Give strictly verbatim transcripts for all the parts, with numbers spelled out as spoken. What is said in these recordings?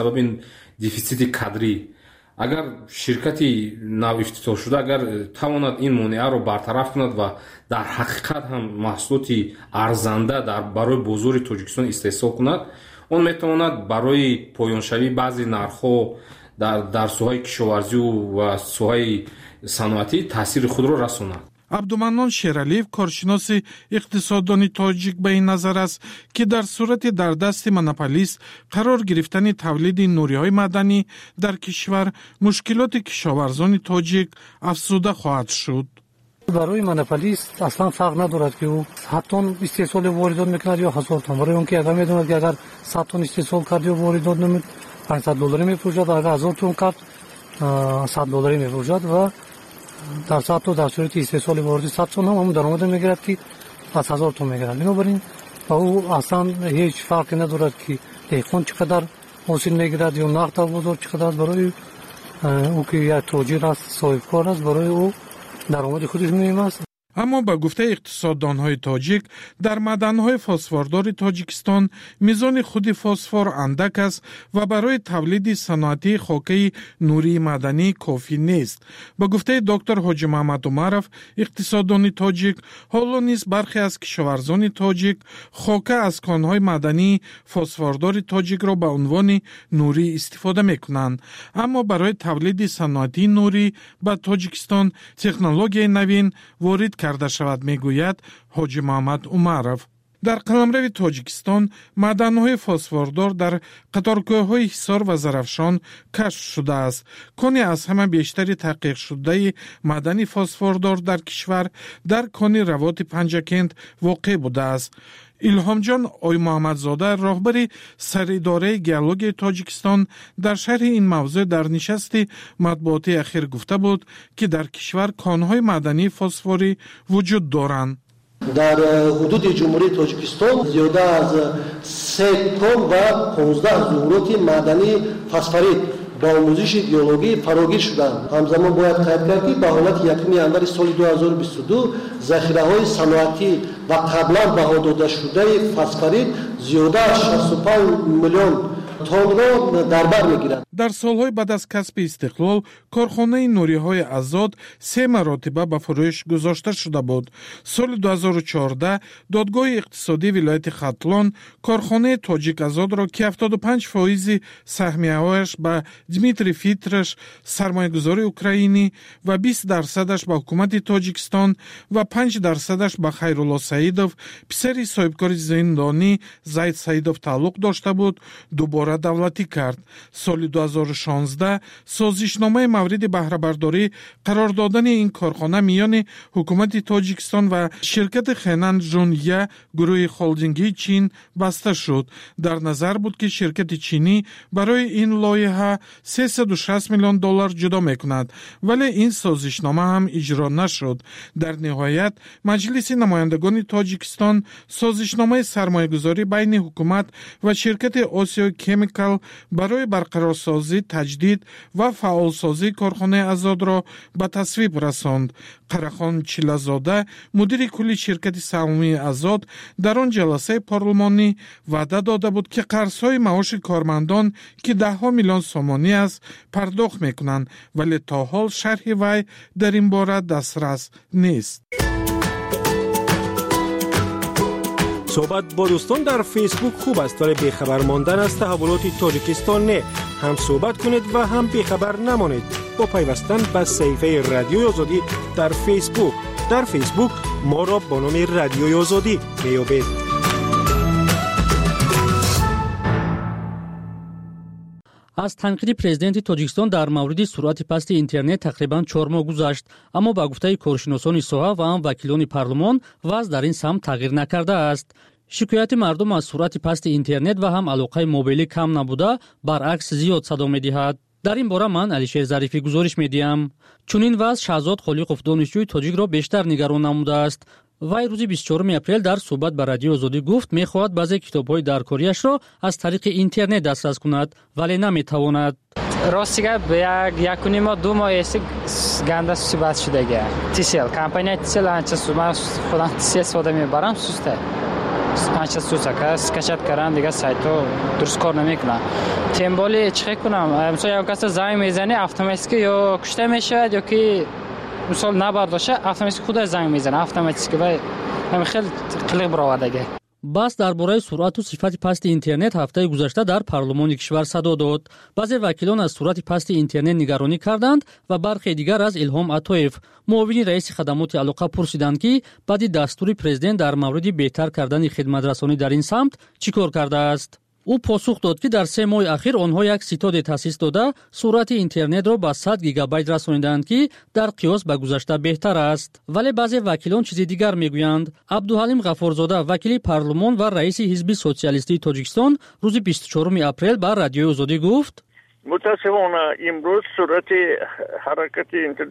сабаби дефицити кадрӣ. агар ширкати навифтитоҳшуда агар тавонад ин монеаро бартараф кунад ва дар ҳақиқат ҳам маҳсулоти арзанда дар барои бозори Тоҷикистон истеҳсол кунад, он метавонад барои поёншавии баъзе нархҳо дар дар соҳаи кишоварзӣ ва соҳаи саноатӣ таъсири худро расонад. абдуманнон Шералиев, коршиноси иқтисоддони тоҷик, ба ин назар аст, ки дар сурати дар дасти монополист қарор гирифтани тавлиди нуриҳои маданӣ дар кишвар мушкилоти кишоварзони тоҷик афзуда хоҳад шуд. барои монополист аслан фарқ надорад ки ӯ сад тонн истеҳсоли воридот мекунад ё ҳазор тонн. барои он ки агар медонад ки агар сад тонн истеҳсол кард ё воридот намуд панҷсад долларӣ мефурӯшад, агар ҳазор тонн кард сад долларӣ мефурӯшад ва дар сад то дар сурати истеҳсоли вориди сад тонн ҳам ҳамун даромада мегирад ки аз ҳазор тонн мегирад. бинобар ин ба ӯ аслан ҳеҷ фарқе надорад ки деҳқон чӣ қадар ҳосил мегирад ё нақд дар бозор чӣ қадар аст. барои ӯ ки як тоҷир аст, соҳибкор аст, барои ӯ даромади худаш муҳим аст. аммо ба гуфтаи иқтисоддонҳои тоҷик, дар маданҳои фосфордори Тоҷикистон мизони худи фосфор андак аст ва барои тавлиди саноатии хокаи нурии маданӣ кофӣ нест. Ба гуфтаи доктор Ҳоҷи Маҳмад Умаров, иқтисоддони тоҷик, ҳоло низ бархе аз кишоварзони тоҷик хока аз конҳои мадании фосфордори тоҷикро ба унвони нурӣ истифода мекунанд. Аммо барои тавлиди саноатии нурӣ ба Тоҷикистон технологияи навин ворид карда шавад, мегӯяд Ҳоҷи Маҳмад Умаров. дар қаламрави Тоҷикистон маданҳои фосфордор дар қаторкӯҳҳои Ҳисор ва Зарафшон кашф шудааст. кони аз ҳама бештари таҳқиқшудаи мадани фосфордор дар кишвар дар кони равоти Панҷакент воқеъ будааст. илҳомҷон Оймуҳаммадзода, роҳбари саридораи геологияи Тоҷикистон, дар шарҳи ин мавзӯъ дар нишасти матбуотии ахир гуфта буд, ки дар кишвар конҳои мадании фосфорӣ вуҷуд доранд. дар ҳудуди ҷумҳурии Тоҷикистон зиёда аз се кон ва понздаҳ зуҳуроти мадании фосфорит ба омӯзиши геологӣ фарогир шуданд. ҳамзамон бояд қайд кард ки ба ҳолати якуми январи соли ду ҳазору бисту ду захираҳои саноатӣ ва қаблан баҳо додашудаи фосфорит зиёда аз шасту панҷ миллион тоннро дар бар мегиранд. дар солҳои баъд аз касби истиқлол корхонаи нуриҳои азот се маротиба ба фурӯш гузошта шуда буд. соли ду ҳазору чордаҳ додгоҳи иқтисодии вилояти Хатлон корхонаи Тоҷик азотро ки ҳафтоду панҷ фоизи саҳмияҳояш ба Дмитрий Фитраш, сармоягузори украинӣ, ва бист дарсадаш ба ҳукумати Тоҷикистон ва панҷ дарсадаш ба Хайрулло Саидов, писари соҳибкори зиндонӣ Заид Саидов тааллуқ дошта буд, дубора давлатӣ кард. соли ду ҳазору шонздаҳ созишномаи мавриди баҳрабардорӣ қарор додани ин корхона миёни ҳукумати Тоҷикистон ва ширкати Хэнан Жунъя гурӯҳи холдингии Чин баста шуд. дар назар буд ки ширкати чинӣ барои ин лоиҳа сесаду шаст миллион доллар ҷудо мекунад, вале ин созишнома ҳам иҷро нашуд. дар ниҳоят Маҷлиси намояндагони Тоҷикистон созишномаи сармоягузорӣ байни ҳукумат ва ширкати Осиё Chemical барои барқарорсозӣ, таҷдид ва фаъолсозии корхонаи азотро ба тасвиб расонд. Қарахон Чилазода, мудири кулли ширкати саҳмумии азот, дар он ҷаласаи парлумонӣ ваъда дода буд, ки қарзҳои маоши кормандон, ки даҳҳо миллион сомонӣ аст, пардохт мекунанд, вале то ҳол шарҳи вай дар ин бора дастрас нест. صحبت با دوستان در فیسبوک خوب است، ولی بیخبر ماندن از تحولات تاجیکستان نه. هم صحبت کنید و هم بیخبر نمانید با پیوستن به صفحه رادیوی آزادی در فیسبوک. در فیسبوک ما را با نام رادیوی آزادی میابید. аз танқиди президенти Тоҷикистон дар мавриди суръати пасти интернет тақрибан чор моҳ гузашт, аммо ба гуфтаи коршиносони соҳа ва ҳам вакилони парлумон вазъ дар ин самт тағйир накардааст. шикояти мардум аз суръати пасти интернет ва ҳам алоқаи мобилӣ кам набуда, баръакс зиёд садо медиҳад. дар ин бора ман Алишер Зарифӣ гузориш медиҳам. чунин вазъ Шаҳзод Холиқов донишҷӯи тоҷикро бештар нигарон намудааст. вай рӯзи бисту чорум апрел дар суҳбат ба Радиои Озодӣ гуфт мехоҳад баъзе китобҳои даркориашро аз тариқи интернет дастрас кунад, вале наметавонад. рости гап якуни моҳ ду моҳ эст ганда суҳбат шудага тисел компания тисел анча ман худам тисел сода мебарам суста پنج سوسکه скачать کردن دیگه سایت ها درست کار نمیکنه. تیمبالی چه کنم؟ مثلا یک کس زنگ میزنه اتوماتیک یا کشته میشه یا که مثلا نبرداشه اتوماتیک خودش زنگ میزنه اتوماتیک و همین خیلی قلق برآوردگی. بحث درباره سرعت و صفت پست اینترنت هفته گذشته در پارلمان کشور صدا داد. بعضی وکیلان از سرعت پست اینترنت نگرانی کردند و برخی دیگر از الهام عطایف معاون رئیس خدمات علاقه پرسیدند که بعد دستور پرزیدنت در مورد بهتر کردن خدمت رسانی در این سمت چیکار کرده است. او پاسخ داد که در سه ماه اخیر آنها یک ستاد تأسیس داده سرعت اینترنت را به صد گیگابایت رسانیدند که در قیاس به گذشته بهتر است. ولی بعضی وکیلان چیز دیگر میگویند. عبدالحلیم غفورزاده وکیل پارلمان و رئیس حزب سوسیالیستی تاجیکستان روز بیست و چهارم اپریل بر رادیوی آزادی گفت متاسفانه امروز سرعت حرکت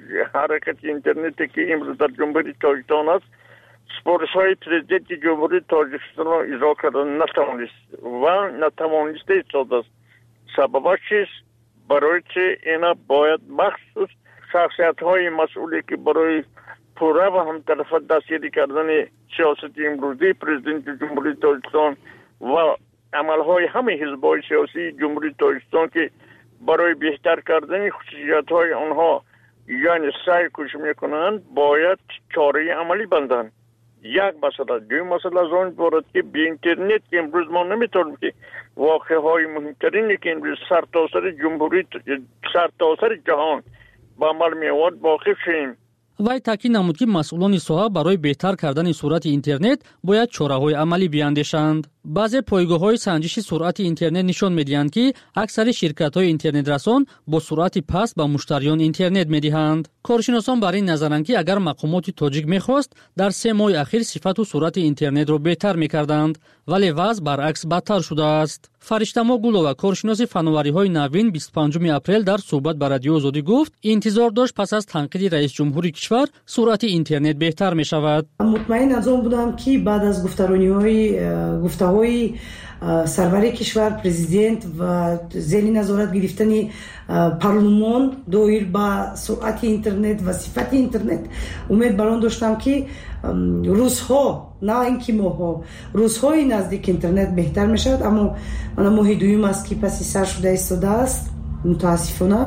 حرکت اینترنت که امروز در جمهوری تاجیکستان است سپارش های پرزیدنت جمهوری تاجیکستان را اجرا کردن نتوانست و نتوانسته ایستاده است. سببش چیست؟ برای چه اینا باید مخصوص شخصیت های مسئولی که برای پوره و همطرفه دستگیری کردن سیاست امروزی پرزیدنت جمهوری تاجیکستان و عملهای همه حزب‌های سیاسی جمهوری تاجیکستان که برای بهتر کردن خصوصیت های آنها یعنی سعی کوشش میکنند باید چاره عملی بندند. یک مسئله دوی مسئله از آن بارد که به اینترنت امروز ما نمیتونیم که واقعه های مهمترینی که امروز سرتاسر جمهوری سرتاسر جهان با عمل می‌آورد واقف شیم. وی تاکید نمود که مسئولان ساحه برای بهتر کردن سرعت اینترنت باید چاره‌های عملی بیاندیشند. بعضی پایگاه‌های سنجش سرعت اینترنت نشان می‌دهند که اکثر شرکت‌های اینترنت رسان با سرعت پست به مشتریان اینترنت می‌دهند. کارشناسان بر این نظرند که اگر مقامات تاجیک می‌خواست در سه ماه اخیر صفت و سرعت اینترنت را بهتر می‌کردند، ولی وضع برعکس بدتر شده است. فرشته‌ما گلووا کارشناس فناوری‌های نوین بیست و پنجم اپریل در صحبت با رادیو آزادی گفت انتظار داشت پس از تنقید رئیس جمهوری کشور سرعت اینترنت بهتر می‌شود. مطمئن از آن بودم که بعد از گفتارونی‌های گفته‌های سروری کشور پرزیدنت و زیر نظارت گرفتن پارلمان دایر با سرعت اینترنت و صفت اینترنت امید بران داشتم که روزها نه اینکه ماها روزهای نزدیک اینترنت بهتر می شود، اما من ماه دویم است که پسی سر شده ایستاده است. متاسفانه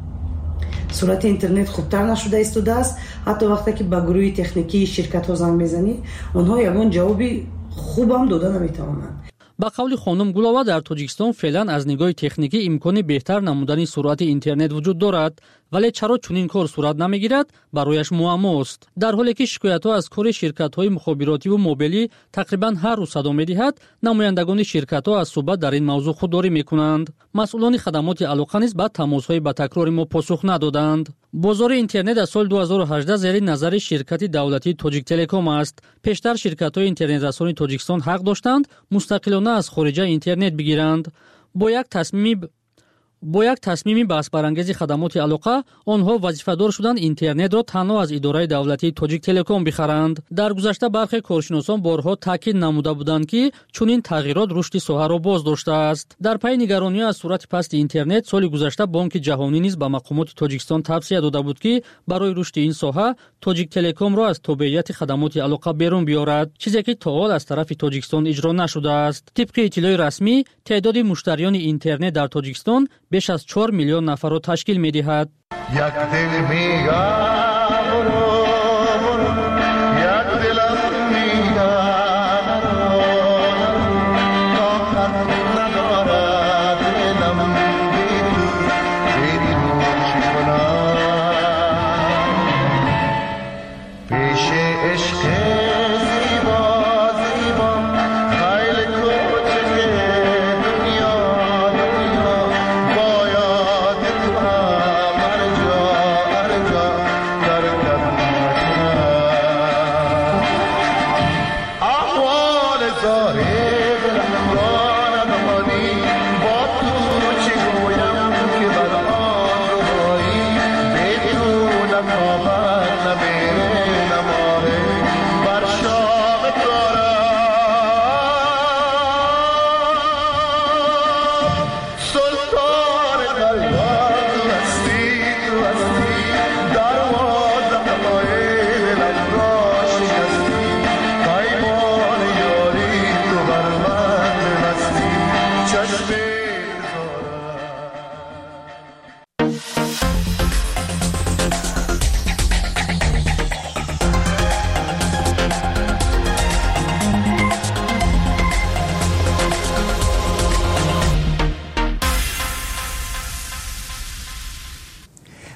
سرعت اینترنت خوبتر نشده ایستاده است. حتی وقتی که با گروه تکنیکی شرکت ها زنگ میزنی آنها یگان جوابی خوب هم داده نمیتوانند. با قول خانم گلووا در تاجیکستان فعلا از نگاه تکنیکی امکان بهتر نمودن سرعت اینترنت وجود دارد، ولی چرا چنین کار صورت نمیگیرد برایش معماست. در حالی که شکایت‌ها از کار شرکت‌های مخابراتی و موبیلی تقریبا هر روز صدا می‌دهد، نمایندگان شرکت‌ها از صحبت در این موضوع خودداری می‌کنند. مسئولان خدمات علاقه نیز به تماس‌های با تکرار ما پاسخ ندادند. بازار اینترنت از سال دو هزار و هجده زیر نظر شرکت دولتی تاجیک تلکام است. پیشتر شرکت‌های اینترنت رسانی تاجیکستان حق داشتند مستقلانه از خارج اینترنت بگیرند. با یک تصمیم ب... با یک تصمیم بحث برانگیز خدمات علاقه آنها وظیفه‌دار شدند اینترنت را تنها از اداره دولتی تاجیک تلکام بخرند. در گذشته برخی کارشناسان بارها تاکید نموده بودند که چنین تغییرات رشد ساحه را باز داشته است. در پی نگرانی از سرعت پست اینترنت سال گذشته بانک جهانی نیز به مقامات تاجیکستان توصیه داده بود که برای رشد این ساحه تاجیک تلکام را از تابعیت خدمات علاقه بیرون بیارد، چیزی که تا حال از طرف تاجیکستان اجرا نشده است. طبق اطلاع رسمی تعداد مشتریان اینترنت در تاجیکستان بیش از چهار میلیون نفر را تشکیل می‌دهد. یک دل میگم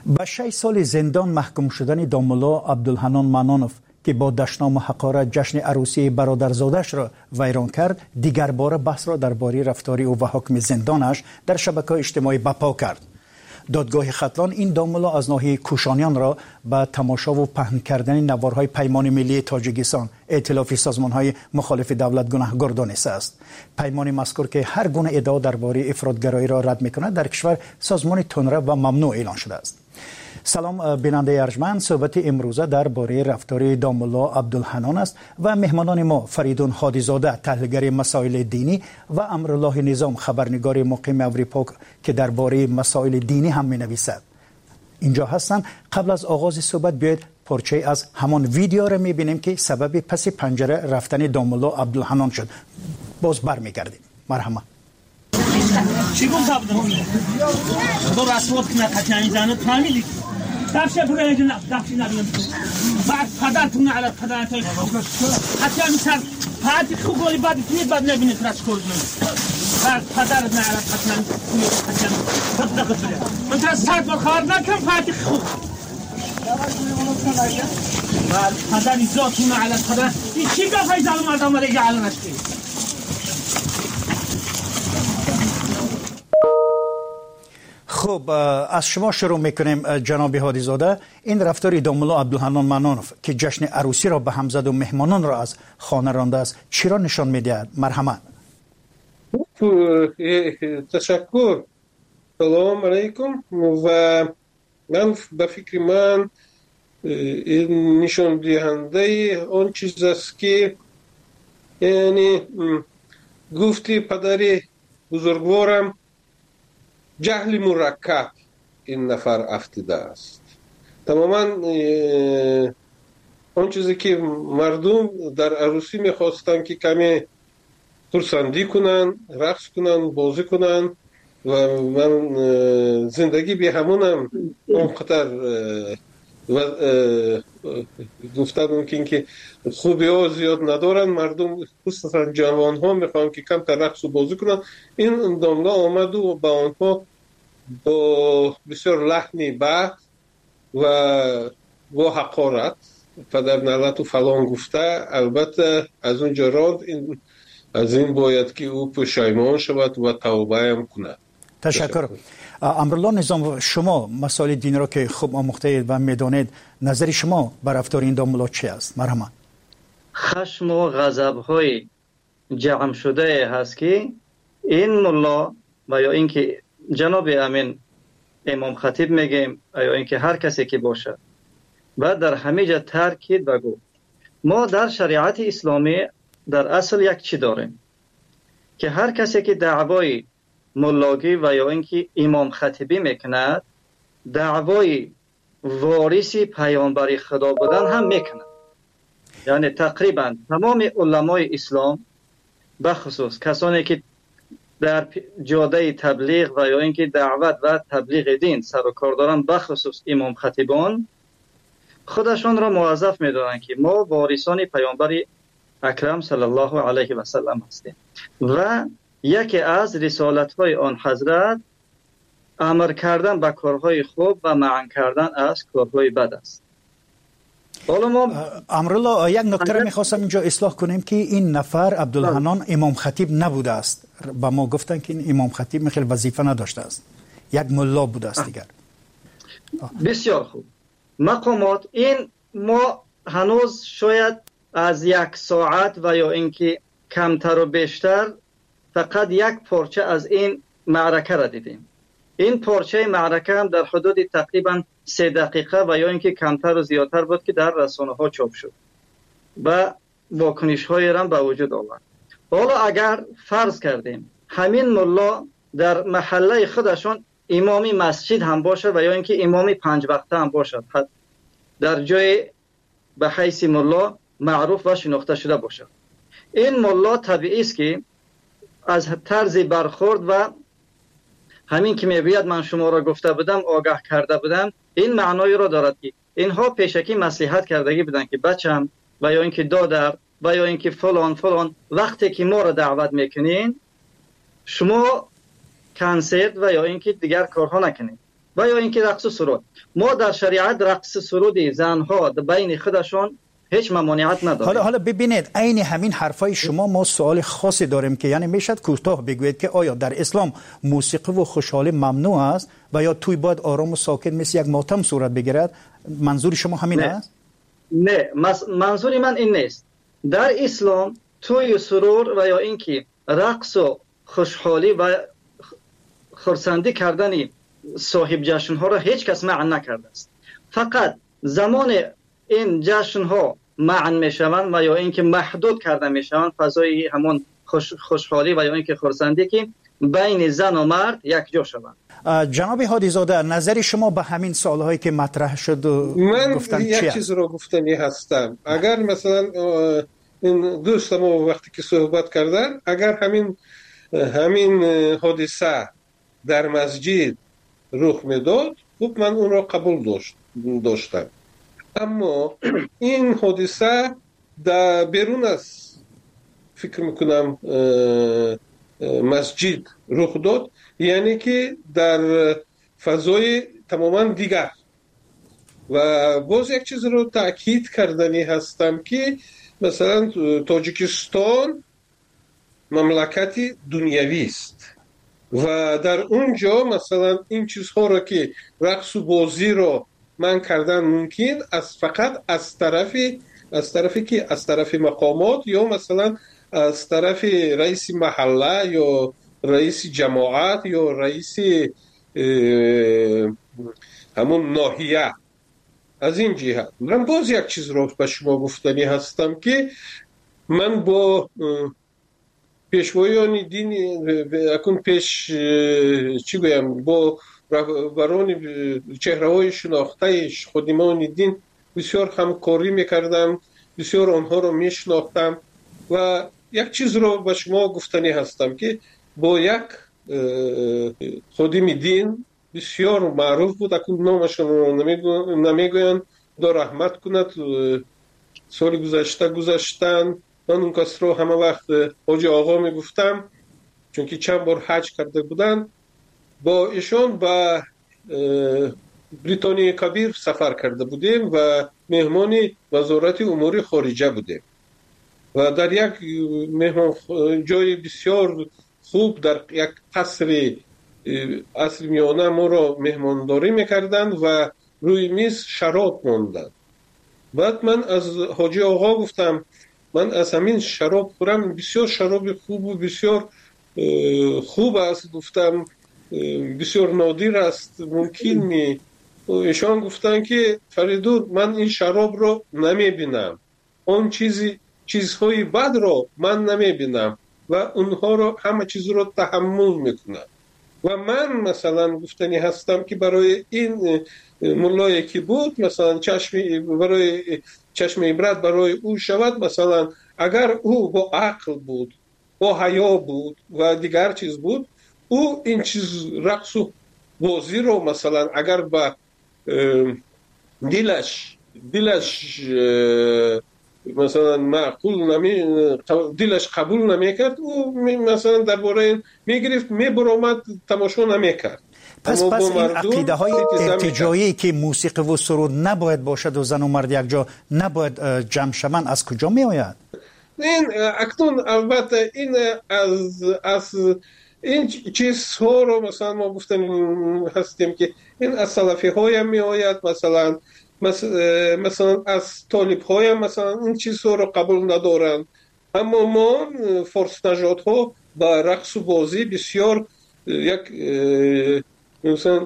به شش سال زندان محکوم شدن داملا عبدالحنان منانوف که با دشنام و حقارت جشن عروسی برادرزادش را ویران کرد، دیگر بار بحث را درباره رفتاری او و حکم زندانش در شبکه‌های اجتماعی بپا کرد. دادگاه ختلان این داملا از ناحیه کوشانیان را به تماشا و پهن کردن نوارهای پیمان ملی تاجیکستان ائتلاف سازمان‌های مخالف دولت گناهکار دانسته است. پیمان مذکور که هر گونه ادعا درباره افراط‌گرایی را رد می‌کند در کشور سازمان تندرو و ممنوع اعلان شده است. سلام بیننده ارجمند، صحبت امروزه درباره رفتار داملا عبدالحنان است و مهمانان ما فریدون هادیزاده تحلیلگر مسائل دینی و امرالله نظام خبرنگار مقیم اروپا که درباره مسائل دینی هم می‌نویسد اینجا هستند. قبل از آغاز صحبت بیاید پارچه از همان ویدیو را می‌بینیم که سبب پس پنجره رفتن داملا عبدالحنان شد. باز برمیگردیم. مرحبا. چی گفت عبدالحنان؟ دو رسمات کنه خطیانی زنه تامیلی دفشه برای اینجا دفشی نبیم بعد پدرتون علی پدرتای خطیانی سر پاتی خوب گولی بعد کنید بعد نبینید رس کردن بعد پدرت نه علی خطیانی خطیانی خطیانی خطیانی من ترس سرد و خوار نکن پاتی خوب بعد پدری ذاتون علی پدر این چی گفت های ظلم مردم علیه علم اشتی خب از شما شروع میکنیم جناب هادیزاده. این رفتار داملا عبدالحنان منانوف که جشن عروسی را به هم زد و مهمانان را از خانه رانده است چی را نشان میدهد؟ مرحمت. تشکر. سلام علیکم. و من به فکر من این نشان دهنده آن چیز است که یعنی گفتی پدری بزرگوارم جهل مرکب این نفر افتیده است. تماما آن چیزی که مردم در عروسی میخواستن که کمی خرسندی کنن، رقص کنن، بازی کنن و من زندگی به همونم اونقدر و گفتن ممکن که خوبی ها زیاد ندارن، مردم خصوصا جوان ها میخوان که کم تر رقص و بازی کنن. این داملا آمد و با آنها با بسیار لحنی بد و با حقارت پدر نلت و فلان گفته، البته از اونجا راند این از این باید که او پشیمان شود و توبه هم کند. تشکر. امرالله نظام، شما مسائل دین را که خوب آموخته اید و میدانید، نظر شما بر رفتار این داملا چی است؟ مرحبا. خشم و غضب های جمع شده هست که این ملا و یا اینکه جناب امین امام خطیب میگیم یا اینکه هر کسی که باشه و در همه جا تاکید بگو ما در شریعت اسلامی در اصل یک چی داریم که هر کسی که دعوای ملاگی و یا اینکه امام خطیبی میکند دعوای وارثی پیامبر خدا بودن هم میکند. یعنی تقریبا تمام علمای اسلام بخصوص کسانی که در جاده تبلیغ و یا اینکه دعوت و تبلیغ دین سر و کار دارن بخصوص امام خطیبان خودشان را موظف میدونن که ما وارثان پیامبر اکرم صلی الله علیه و سلم هستیم و یکی از رسالت های آن حضرت امر کردن به کارهای خوب و منع کردن از کارهای بد است. امرالله یک نکته را میخواستم اینجا اصلاح کنیم که این نفر عبدالحنان امام خطیب نبوده است. با ما گفتن که این امام خطیب خیلی وظیفه نداشته است، یک ملا بوده است دیگر. بسیار خوب. مقامات این ما هنوز شاید از یک ساعت و یا اینکه کمتر و بیشتر فقط یک پارچه از این معرکه را دیدیم. این پارچه معرکه هم در حدود تقریبا سه دقیقه و یا اینکه کمتر و زیادتر بود که در رسانه ها چاپ شد و واکنش های هم به وجود آورد. حالا اگر فرض کردیم همین ملا در محله خودشون امامی مسجد هم باشه و یا اینکه امامی پنج وقته هم باشد، در جای به حیث ملا معروف و شناخته شده باشد، این ملا طبیعی است که از طرز برخورد و همین که میگوید من شما را گفته بودم آگاه کرده بودم این معنای را دارد که اینها پیشکی مصلحت کردگی بودن که بچم و یا اینکه دادر و یا اینکه فلان فلان وقتی که ما را دعوت میکنین شما کنسرت و یا اینکه دیگر کارها نکنید. و یا اینکه رقص و سرود. ما در شریعت رقص سرود زنها بین خودشان هیچ ممانعت نداره. حالا حالا ببینید عین همین حرفای شما ما سوال خاصی داریم که یعنی میشد کوتاه بگوید که آیا در اسلام موسیقی و خوشحالی ممنوع است و یا توی باید آرام و ساکت مثل یک ماتم صورت بگیرد؟ منظور شما همین نه. است؟ نه منظور من این نیست. در اسلام توی سرور و یا اینکه رقص و خوشحالی و خرسندی کردن صاحب جشن ها را هیچ کس منع نکرده است. فقط زمان این جشن ها منع می شوند و یا اینکه محدود کرده می شوند فضای همون خوش خوشحالی و یا اینکه خرسندی که بین زن و مرد یک جا شوند. جناب هادی زاده نظر شما به همین سوالهایی که مطرح شد من گفتن یک چیز رو گفتنی هستم. اگر مثلا این دوستم وقتی که صحبت کردن اگر همین همین حادثه در مسجد رخ میداد خب من اون را قبول داشت داشتم. اما این حادثه در بیرون از فکر میکنم مسجد رخ داد، یعنی که در فضای تماما دیگر. و باز یک چیز رو تأکید کردنی هستم که مثلا تاجیکستان مملکتی دنیوی است و در اونجا مثلا این چیزها رو که رقص و بازی رو من کردن ممکن از فقط از طرف از طرفی که از طرف مقامات یا مثلا از طرف رئیس محله یا رئیس جماعت یا رئیس همون ناحیه. از این جهت من باز یک چیز رو به شما گفتنی هستم که من با پیشوایان دین اکنون پیش چی گویم با رهبران چهره های شناخته خادمان دین بسیار همکاری میکردم، بسیار آنها رو میشناختم و یک چیز رو به شما گفتنی هستم که با یک خادم دین بسیار معروف بود، اکنون نامشون رو نمیگوین، خدا رحمت کند، سال گذشته گذشتن. من اون کس رو همه وقت حاجی آقا میگفتم چون که چند بار حج کرده بودن. با ایشان به بریتانیای کبیر سفر کرده بودیم و مهمان وزارت امور خارجه بودیم و در یک مهمان جای بسیار خوب در یک قصر اصل میانه ما را مهمانداری میکردن و روی میز شراب ماندن. بعد من از حاجی آقا گفتم من از همین شراب خورم، بسیار شراب خوب و بسیار خوب است، گفتم بسیار نادر است، ممکن می. ایشان گفتن که فریدون من این شراب رو نمی بینم، اون چیزی چیزهای بد رو من نمی بینم و اونها رو همه چیز رو تحمل میکنم. و من مثلا گفتنی هستم که برای این ملایی که بود مثلا چشم برای چشم عبرت برای او شود، مثلا اگر او با عقل بود، با حیا بود و دیگر چیز بود، او این چیز رقص و بازی رو مثلا اگر با دلش دلش مثلا معقول نمی دلش قبول نمی کرد، او مثلا درباره این می گرفت می برآمد تماشا نمی کرد. پس پس این عقیده های ارتجاعی که موسیقی و سرود نباید باشد و زن و مرد یک جا نباید جمع شوند از کجا می آید؟ این اکنون البته این از از این چیزها رو مثلا ما گفتیم هستیم که این از سلفی های هم می آید، مثلا مثلا از طالب های هم مثلا این چیزها رو قبول ندارن. اما ما فارس نژاد ها با رقص و بازی بسیار یک مثلا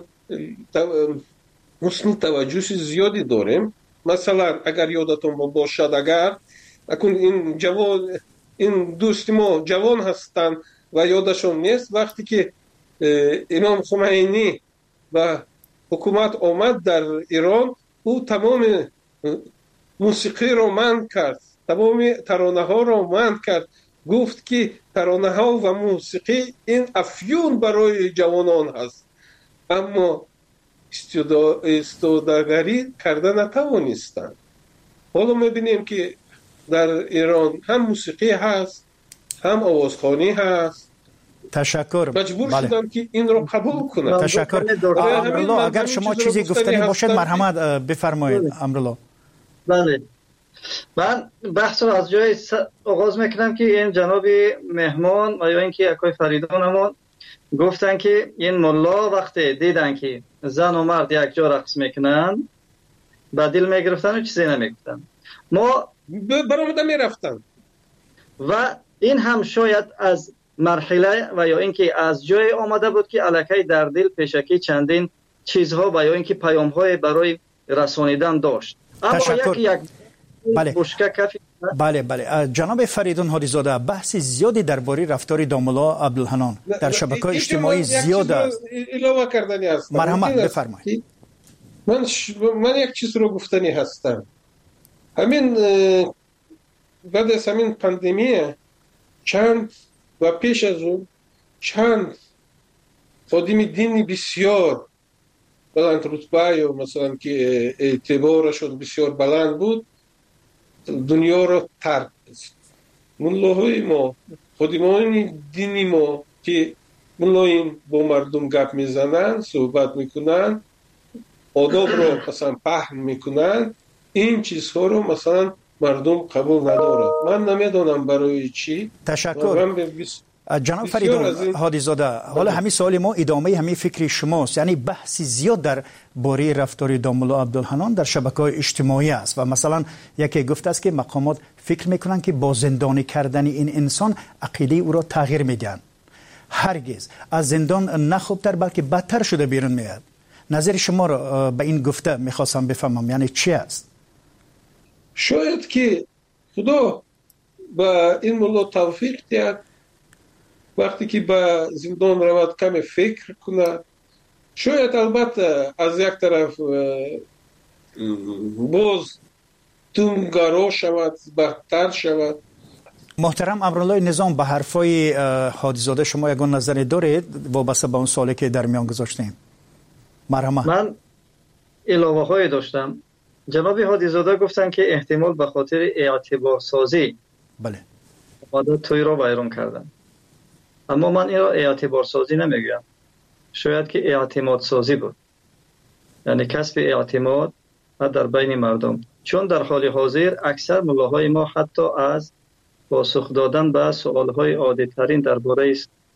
حسن توجه زیادی داریم. مثلا اگر یادتون باشد اگر اکنون این جوان این دوست ما جوان هستن و یادشون نیست وقتی که امام خمینی و حکومت آمد در ایران، او تمام موسیقی رو منع کرد، تمام ترانه ها رو منع کرد، گفت که ترانه ها و موسیقی این افیون برای جوانان هست. اما استوداگری کرده نتوانستند. حالا میبینیم که در ایران هم موسیقی هست، هم آوازخوانی هست، تشکر. مجبور بله. شدم که این رو قبول کنم. تشکر. امرالله اگر شما چیزی گفتنی باشد مرحمت بفرمایید. امرالله. بله. من بحث رو از جای آغاز میکنم که این جناب مهمان و یا اینکه اکای فریدون همون گفتن که این ملا وقتی دیدن که زن و مرد یک جا رقص میکنن با دل میگرفتن و چیزی نمیگفتن. ما برآمده میرفتن و این هم شاید از مرحله و یا اینکه از جای آمده بود که الکی در دل پیشکی چندین چیزها و یا اینکه پیام‌های برای رسانیدن داشت. اما یک یک بله. بله بله جناب فریدون هادی زاده بحث زیادی درباره رفتار داملا عبدالحنان در شبکه‌های اجتماعی زیاد است. اضافه کردنی هست. مرحمت بفرمایید. من ش... من یک چیز رو گفتنی هستم. همین بعد از همین پاندمی چند و پیش از اون چند خادم دینی بسیار بلند رتبه یا مثلا که اعتبارشون بسیار بلند بود دنیا رو ترک کرد. ملاهای ما خادمان دینی ما که ملایم با مردم گپ میزنن صحبت میکنن آداب رو مثلا پهن میکنن این چیزها رو مثلا مردم قبول نداره. من نمیدونم برای چی. تشکر جناب فریدون هادی زاده. حالا همین سوال ما ادامه همین فکر شماست. یعنی بحثی زیاد در باره رفتار داملا عبدالحنان در شبکه‌های اجتماعی است و مثلا یکی گفته است که مقامات فکر میکنن که با زندانی کردن این انسان عقیده او را تغییر میدن. هرگز از زندان نه خوبتر بلکه بدتر شده بیرون میاد. نظر شما را به این گفته میخواستم بفهمم یعنی چی است؟ شاید که خدا با این ملا توفیق دهد وقتی که به زندان رود کم فکر کنه شاید البته از یک طرف باز تونگارا شود بدتر شود. محترم امرالله نظام به حرفای هادی زاده شما یگان نظری دارید وابسته به اون سوالی که در میان گذاشتیم؟ مرحمت. من علاوه های داشتم. جناب هادی زاده گفتن که احتمال به خاطر اعتبار سازی بله اومده توی را بیرون کردن. اما من این را اعتبار سازی نمیگویم. شاید که اعتماد سازی بود. یعنی کسب اعتماد در بین مردم. چون در حال حاضر اکثر ملاهای ما حتی از پاسخ دادن به سوالهای عادی ترین درباره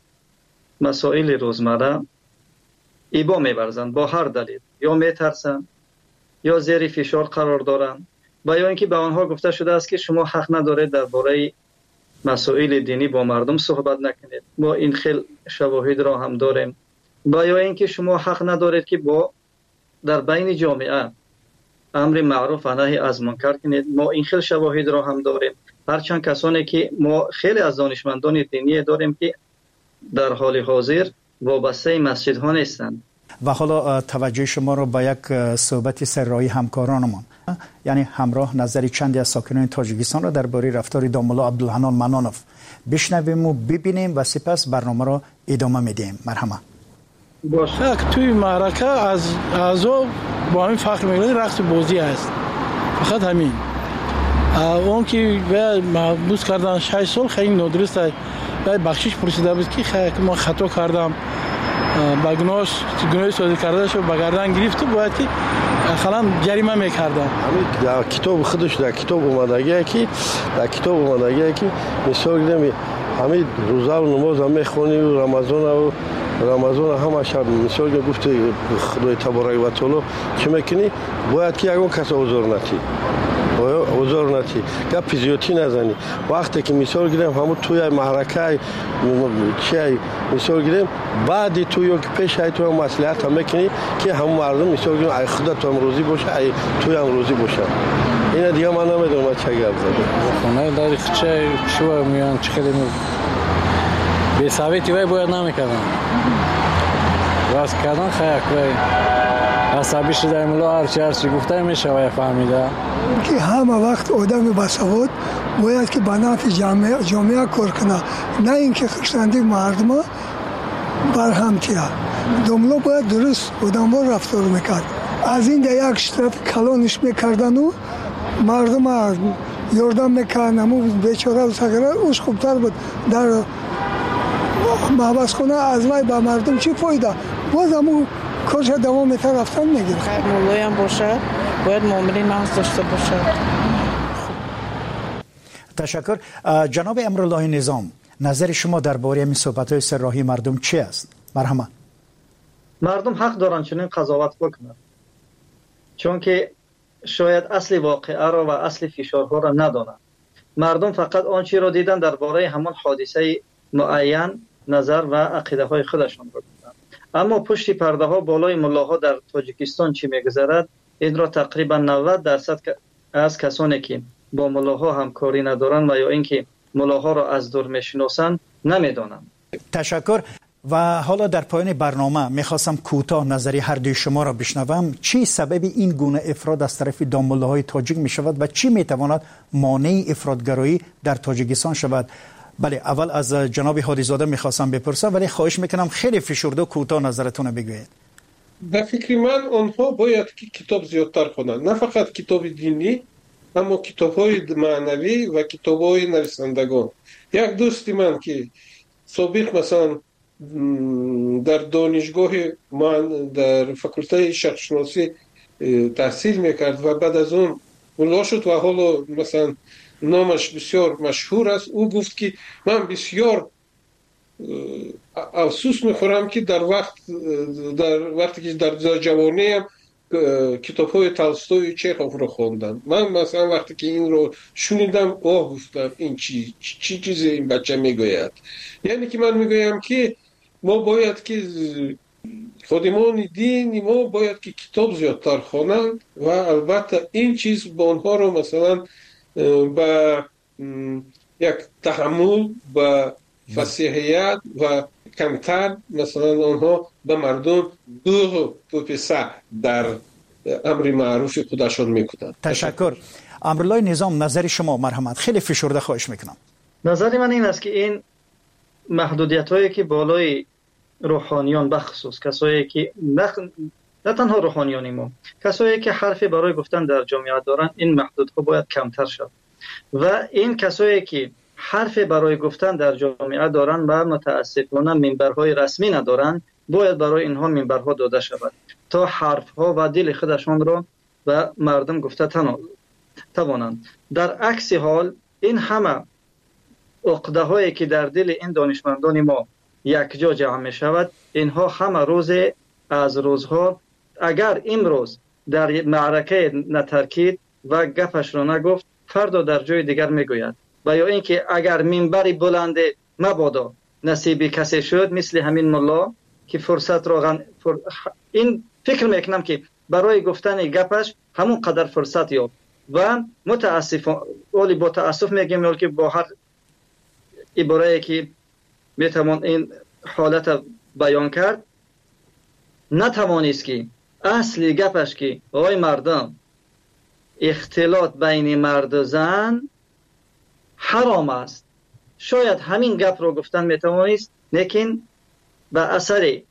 مسائل روزمره ایبا می‌ورزند با هر دلیل. یا میترسند یا زیر فشار قرار دارند و یا اینکه به آنها گفته شده است که شما حق ندارید درباره مسائل دینی با مردم صحبت نکنید. ما این خیل شواهد را هم داریم. و یا اینکه شما حق ندارید که با در بین جامعه امر معروف و نهی از منکر کنید. ما این خیل شواهد را هم داریم. هرچند کسانی که ما خیلی از دانشمندان دینی داریم که در حال حاضر وابسته مسجدها نیستند. و حالا توجه شما رو به یک صحبت سرایی همکارانمان یعنی همراه نظری چندی از ساکنان تاجیکستان را درباره رفتار داملا عبدالحنان منانوف بشنویم و ببینیم و سپس برنامه را ادامه میدیم. مرحمت. باشه توی معرکه از اعضا با همین فخر میکنه رقص بازی است. فقط همین اون که محبوس کردن شش سال خیلی نادرست است. بخشش پرسیده بود که خیلی ما خطا کردم با گناهش گناهی سازی کرده شد با گردن گرفت و باید که اخلا جریمه میکردن. در کتاب خودش در کتاب اومدگی که در کتاب اومدگی که مثال گیرم همین روزه و نماز هم میخونی و رمضان و رمضان همه شب مثال گفت خدای تبارک و تعالی چه میکنی باید که یکون کس اوزار نتی اوزار نتی گپ زیادی نزنی. وقتی که مثال گیرم همون توی معرکه چی مثال گیرم بعد تو یا که پیش های تو مصلحت هم میکنی که همون مردم مثال گیرم ای خدا تو هم روزی باشه ای توی هم روزی باشه. این دیگه من نمیدونم چه گپ زدم. خونه داری چه شو میان چه کلمه به ثابتی وای باید نمیکردن. راست کردن خیلی وای عصبی شده ملا هرچی هرچی گفته میشه و فهمیده که همه وقت آدم بسواد باید که به نفع جامعه جامعه کار کنه نه اینکه خشتندی مردم برهم تیه. داملا باید درست آدم ها رفتار میکرد. از این در یک طرف کلانش میکردن و مردم یاردم میکردن و بیچاره و سگره اوش خوبتر بود. در محبس کنه از وای با مردم چی فایده؟ باز همون کارش دوام میتر رفتن میگیره. خیر مولای هم باشه باید مؤمنین محض داشته باشه. تشکر. جناب امرالله نظام، نظر شما درباره این صحبت‌های سرراهی مردم چی است؟ مرحمت. مردم حق دارن چنین قضاوت بکنن، چون که شاید اصل واقعه را و اصل فشارها را ندانند. مردم فقط آنچه را دیدن درباره همان حادثه معین نظر و عقیده های خودشان را گفتند. اما پشت پرده ها بالای ملاها در تاجیکستان چی میگذرد این را تقریبا نود درصد از کسانی که با ملاها همکاری ندارند و یا اینکه ملاها را از دور میشناسند نمیدانند. تشکر. و حالا در پایان برنامه میخواستم کوتاه نظری هر دوی شما را بشنوم. چی سبب این گونه افراد از طرف داملاهای تاجیک میشود و چی میتواند مانع افرادگرایی در تاجیکستان شود؟ بله، اول از جناب هادیزاده میخواستم بپرسم، ولی خواهش میکنم خیلی فشرده و کوتاه نظرتون بگویید. به فکر من آنها باید که کتاب زیادتر خوانند، نه فقط کتاب دینی اما کتاب‌های معنوی و کتاب‌های نویسندگان. یک دوستی من که سابق مثلا در دانشگاه من در فاکولته شرقشناسی تحصیل میکرد و بعد از اون ملا شد و حالا مثلا نامش بسیار مشهور است. او گفت که من بسیار افسوس میخورم که در وقت در وقتی که در جوانیم کتاب های تولستوی و چخوف رو خوندم. من مثلا وقتی که این رو شنیدم آه گفتم این چی چی چیزی این بچه میگوید. یعنی که من میگویم که ما باید که خادمان دین ما باید که کتاب زیادتر خوانند و البته این چیز با آنها رو مثلا با یک تحمل با فصیحیت و کمتر مثلا آنها به مردم دو پسه در امر معروف خودشان میکنند. تشکر. امرالله نظام، نظر شما مرحمت. خیلی فشرده خواهش میکنم. نظر من این است که این محدودیت هایی که بالای روحانیان بخصوص کسایی که نه, نه تنها روحانیانی ما کسایی که حرفی برای گفتن در جامعه دارن این محدودها باید کمتر شد و این کسایی که حرفی برای گفتن در جامعه دارن و متاسفانه منبرهای رسمی ندارن باید برای اینها منبرها داده شود تا حرفها و دل خودشان را به مردم گفته توانند. در عکس حال این همه عقده هایی که در دل این دانشمندان ما یک جا جمع می شود اینها همه روز از روزها اگر امروز در معرکه نترکید و گپش را نگفت فردا در جای دیگر می گوید و یا اینکه اگر منبری بلند مبادا نصیب کسی شد مثل همین ملا که فرصت را غن... فر... این فکر میکنم که برای گفتن گپش همون قدر فرصت یافت و متاسف ولی با تاسف میگم که با هر عباره‌ای که میتوان این حالت بیان کرد نتوانست که اصلی گپش که آقای مردم اختلاط بین مرد و زن حرام است شاید همین گپ رو گفتن میتوانست لیکن به اثر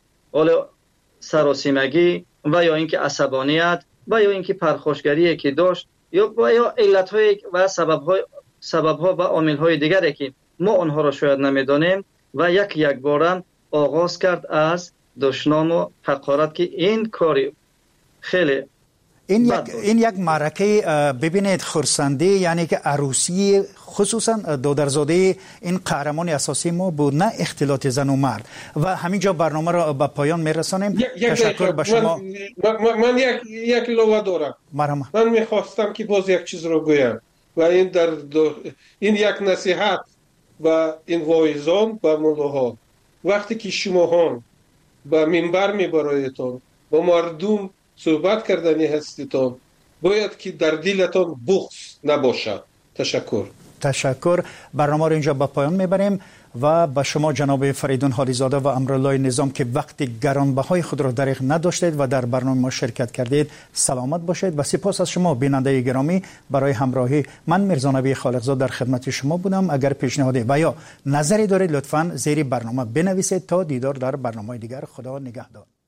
سراسیمگی و یا اینکه عصبانیت و یا اینکه پرخاشگری که داشت یا یا علت‌های و سبب‌های سبب‌ها و عامل‌های دیگری که ما آنها را شاید نمیدانیم و یک یک بارم آغاز کرد از دشنام و حقارت که این کاری خیلی این یک این یک معرکه ببینید خرسنده، یعنی که عروسی خصوصا دادرزاده این قهرمان اساسی ما بود، نه اختلاط زن و مرد. و همینجا برنامه را به پایان میرسانیم. تشکر به شما. من, من, من یک یک لوحه دارم. مرحبا. من میخواستم که باز یک چیز رو گویم و این در دو... این یک نصیحت و این واعظان و ملاها وقتی که شماها به منبر میبرایتان با مردم صحبت کردنی هستیتان باید که در دلتان بغض نباشد. تشکر. تشکر. برنامه رو اینجا به پایان میبریم و به شما جناب فریدون هادیزاده و امرالله نظام که وقت گرانبهای خود را دریغ نداشتید و در برنامه ما شرکت کردید سلامت باشید و سپاس از شما بیننده گرامی برای همراهی. من میرزا خالقزاد در خدمت شما بودم. اگر پیشنهادی و یا نظری دارید لطفاً زیر برنامه بنویسید. تا دیدار در برنامه دیگر. خدا نگهدار.